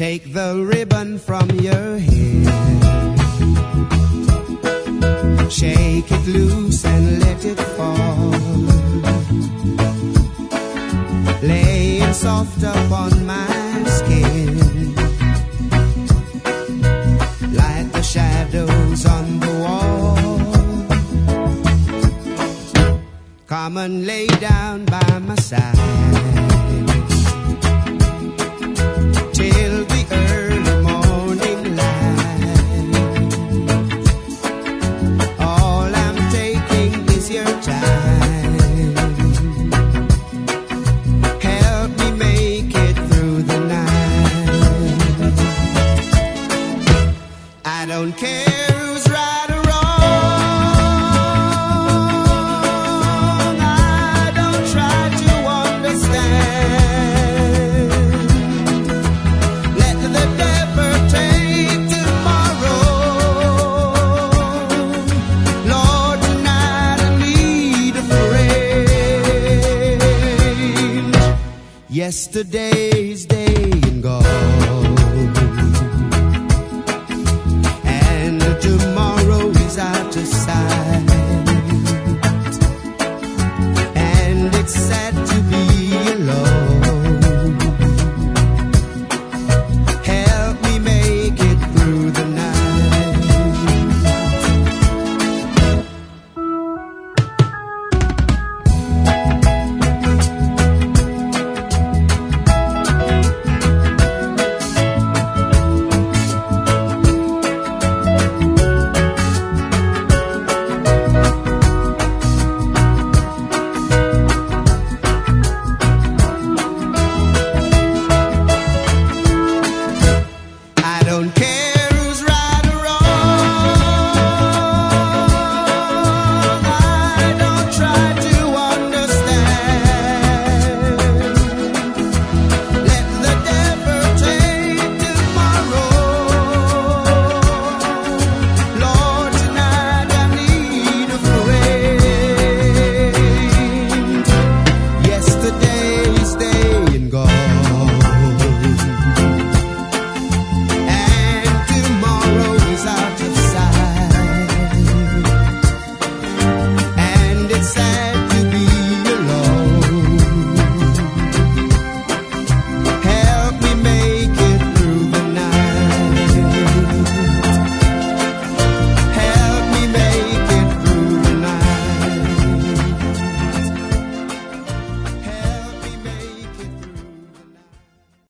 Take the ribbon from your hair, shake it loose and let it fall, lay it soft upon my skin, like the shadows on the wall. Come and lay down by my side till the early morning light. All I'm taking is your time. Help me make it through the night. I don't care who's right or wrong. I don't try to understand. Let the devil take tomorrow. Lord, tonight I need a friend. Yesterday's day and gone, and tomorrow is out of sight.